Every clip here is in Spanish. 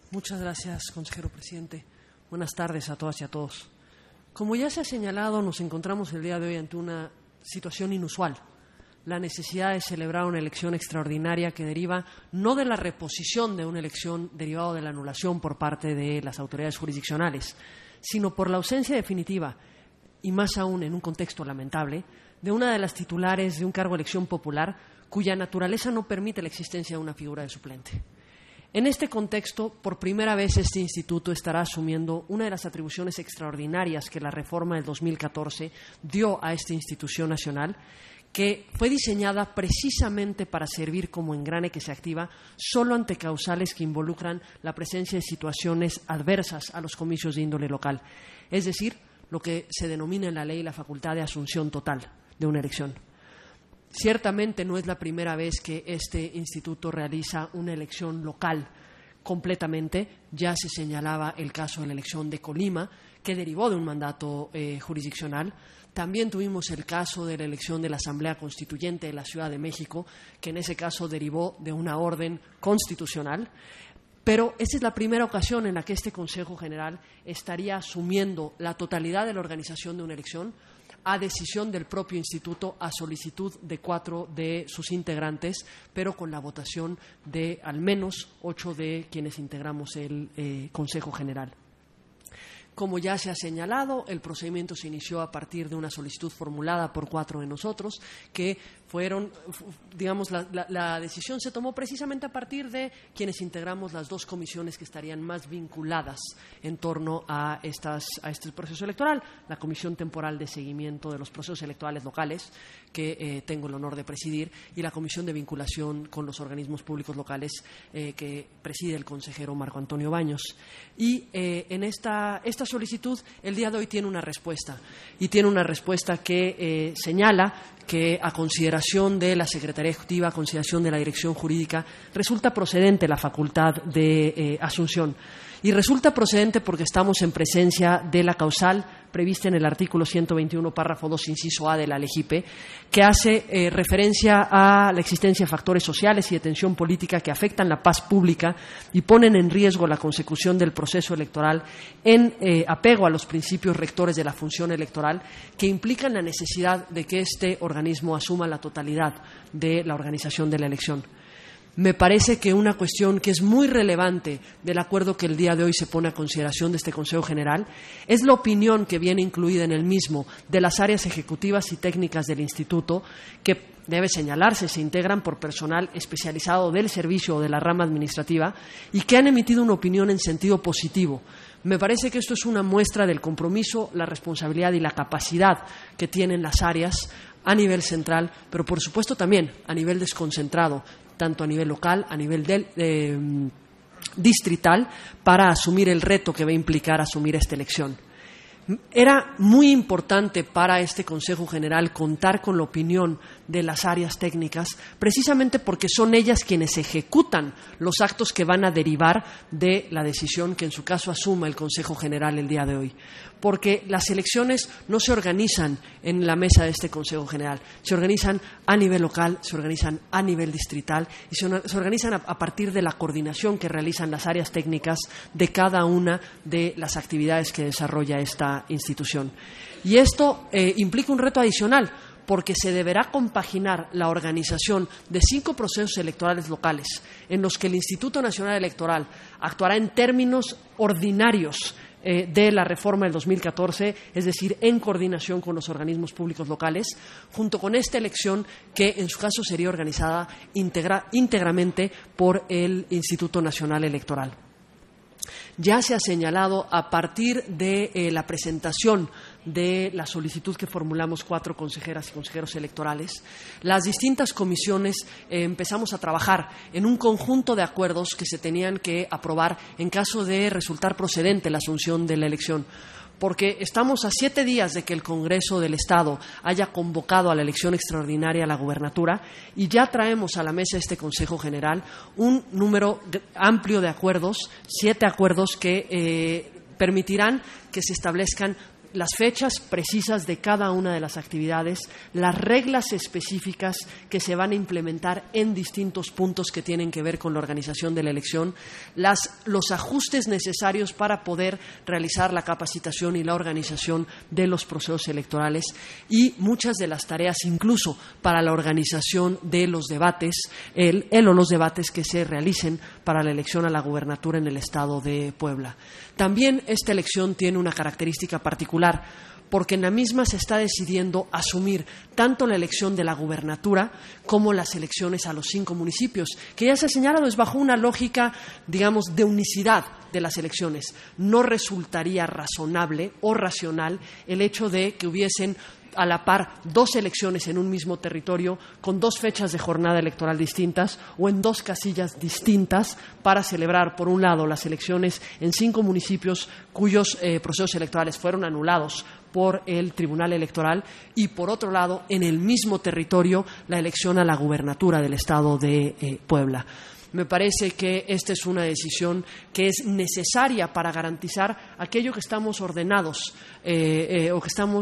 Muchas gracias, consejero presidente. Buenas tardes a todas y a todos. Como ya se ha señalado, nos encontramos el día de hoy ante una situación inusual. La necesidad de celebrar una elección extraordinaria que deriva no de la reposición de una elección derivada de la anulación por parte de las autoridades jurisdiccionales, sino por la ausencia definitiva, y más aún en un contexto lamentable, de una de las titulares de un cargo de elección popular cuya naturaleza no permite la existencia de una figura de suplente. En este contexto, por primera vez este instituto estará asumiendo una de las atribuciones extraordinarias que la reforma del 2014 dio a esta institución nacional, que fue diseñada precisamente para servir como engrane que se activa solo ante causales que involucran la presencia de situaciones adversas a los comicios de índole local, es decir, lo que se denomina en la ley la facultad de asunción total de una elección. Ciertamente no es la primera vez que este instituto realiza una elección local completamente. Ya se señalaba el caso de la elección de Colima, que derivó de un mandato jurisdiccional. También tuvimos el caso de la elección de la Asamblea Constituyente de la Ciudad de México, que en ese caso derivó de una orden constitucional. Pero esta es la primera ocasión en la que este Consejo General estaría asumiendo la totalidad de la organización de una elección a decisión del propio instituto, a solicitud de 4 de sus integrantes, pero con la votación de al menos 8 de quienes integramos el Consejo General. Como ya se ha señalado, el procedimiento se inició a partir de una solicitud formulada por 4 de nosotros, que fueron, digamos, la decisión se tomó precisamente a partir de quienes integramos las 2 comisiones que estarían más vinculadas en torno a este proceso electoral, la Comisión Temporal de Seguimiento de los Procesos Electorales Locales, que tengo el honor de presidir, y la Comisión de Vinculación con los Organismos Públicos Locales, que preside el consejero Marco Antonio Baños. Y en esta solicitud, el día de hoy tiene una respuesta, y tiene una respuesta que señala que a consideración de la Secretaría Ejecutiva, a consideración de la Dirección Jurídica, resulta procedente la facultad de asunción. Y resulta procedente porque estamos en presencia de la causal prevista en el artículo 121, párrafo 2, inciso A de la LEGIPE, que hace referencia a la existencia de factores sociales y de tensión política que afectan la paz pública y ponen en riesgo la consecución del proceso electoral en apego a los principios rectores de la función electoral, que implican la necesidad de que este organismo asuma la totalidad de la organización de la elección. Me parece que una cuestión que es muy relevante del acuerdo que el día de hoy se pone a consideración de este Consejo General es la opinión que viene incluida en el mismo de las áreas ejecutivas y técnicas del Instituto, que debe señalarse, se integran por personal especializado del servicio o de la rama administrativa y que han emitido una opinión en sentido positivo. Me parece que esto es una muestra del compromiso, la responsabilidad y la capacidad que tienen las áreas a nivel central, pero por supuesto también a nivel desconcentrado, tanto a nivel local, a nivel distrital, para asumir el reto que va a implicar asumir esta elección. Era muy importante para este Consejo General contar con la opinión de las áreas técnicas, precisamente porque son ellas quienes ejecutan los actos que van a derivar de la decisión que en su caso asuma el Consejo General el día de hoy. Porque las elecciones no se organizan en la mesa de este Consejo General, se organizan a nivel local, se organizan a nivel distrital y se organizan a partir de la coordinación que realizan las áreas técnicas de cada una de las actividades que desarrolla esta institución. Y esto implica un reto adicional, porque se deberá compaginar la organización de 5 procesos electorales locales en los que el Instituto Nacional Electoral actuará en términos ordinarios de la reforma del 2014, es decir, en coordinación con los organismos públicos locales, junto con esta elección que en su caso sería organizada íntegramente por el Instituto Nacional Electoral. Ya se ha señalado a partir de la presentación de la solicitud que formulamos 4 consejeras y consejeros electorales, las distintas comisiones empezamos a trabajar en un conjunto de acuerdos que se tenían que aprobar en caso de resultar procedente la asunción de la elección. Porque estamos a 7 días de que el Congreso del Estado haya convocado a la elección extraordinaria a la gubernatura y ya traemos a la mesa de este Consejo General un número amplio de acuerdos, 7 acuerdos que permitirán que se establezcan las fechas precisas de cada una de las actividades, las reglas específicas que se van a implementar en distintos puntos que tienen que ver con la organización de la elección, los ajustes necesarios para poder realizar la capacitación y la organización de los procesos electorales y muchas de las tareas, incluso para la organización de los debates, el o los debates que se realicen para la elección a la gubernatura en el estado de Puebla. También esta elección tiene una característica particular, porque en la misma se está decidiendo asumir tanto la elección de la gubernatura como las elecciones a los 5 municipios, que ya se ha señalado es bajo una lógica, digamos, de unicidad de las elecciones. No resultaría razonable o racional el hecho de que hubiesen a la par 2 elecciones en un mismo territorio con 2 fechas de jornada electoral distintas o en 2 casillas distintas para celebrar, por un lado, las elecciones en 5 municipios cuyos procesos electorales fueron anulados por el Tribunal Electoral y, por otro lado, en el mismo territorio, la elección a la gubernatura del estado de Puebla. Me parece que esta es una decisión que es necesaria para garantizar aquello que estamos ordenados o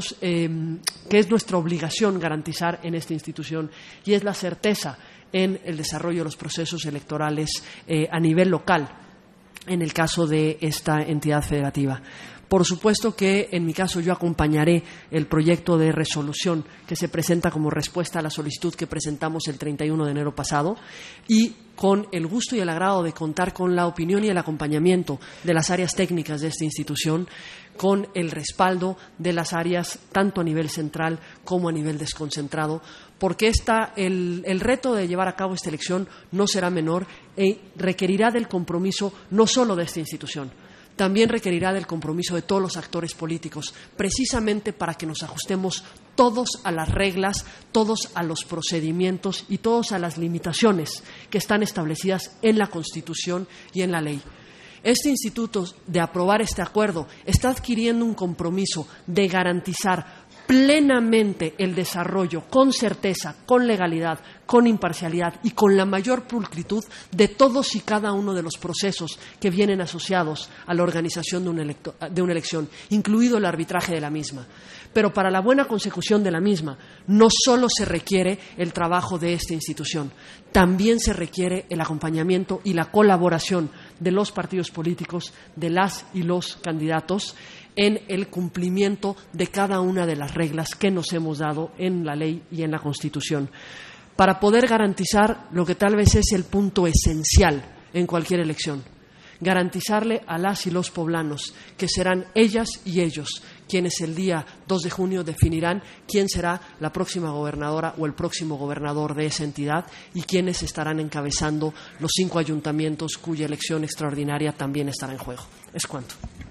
que es nuestra obligación garantizar en esta institución, y es la certeza en el desarrollo de los procesos electorales a nivel local, en el caso de esta entidad federativa. Por supuesto que, en mi caso, yo acompañaré el proyecto de resolución que se presenta como respuesta a la solicitud que presentamos el 31 de enero pasado y con el gusto y el agrado de contar con la opinión y el acompañamiento de las áreas técnicas de esta institución, con el respaldo de las áreas tanto a nivel central como a nivel desconcentrado, porque el reto de llevar a cabo esta elección no será menor y requerirá del compromiso no solo de esta institución, también requerirá del compromiso de todos los actores políticos, precisamente para que nos ajustemos todos a las reglas, todos a los procedimientos y todos a las limitaciones que están establecidas en la Constitución y en la ley. Este instituto, de aprobar este acuerdo, está adquiriendo un compromiso de garantizar plenamente el desarrollo, con certeza, con legalidad, con imparcialidad y con la mayor pulcritud de todos y cada uno de los procesos que vienen asociados a la organización de una elección, incluido el arbitraje de la misma. Pero para la buena consecución de la misma no solo se requiere el trabajo de esta institución, también se requiere el acompañamiento y la colaboración de los partidos políticos, de las y los candidatos, en el cumplimiento de cada una de las reglas que nos hemos dado en la ley y en la Constitución, para poder garantizar lo que tal vez es el punto esencial en cualquier elección: garantizarle a las y los poblanos que serán ellas y ellos quienes el día 2 de junio definirán quién será la próxima gobernadora o el próximo gobernador de esa entidad y quiénes estarán encabezando los 5 ayuntamientos cuya elección extraordinaria también estará en juego. Es cuanto.